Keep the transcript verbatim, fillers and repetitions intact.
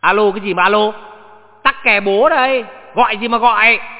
Alo cái gì mà alo? Tắc kè bố đây. Gọi gì mà gọi?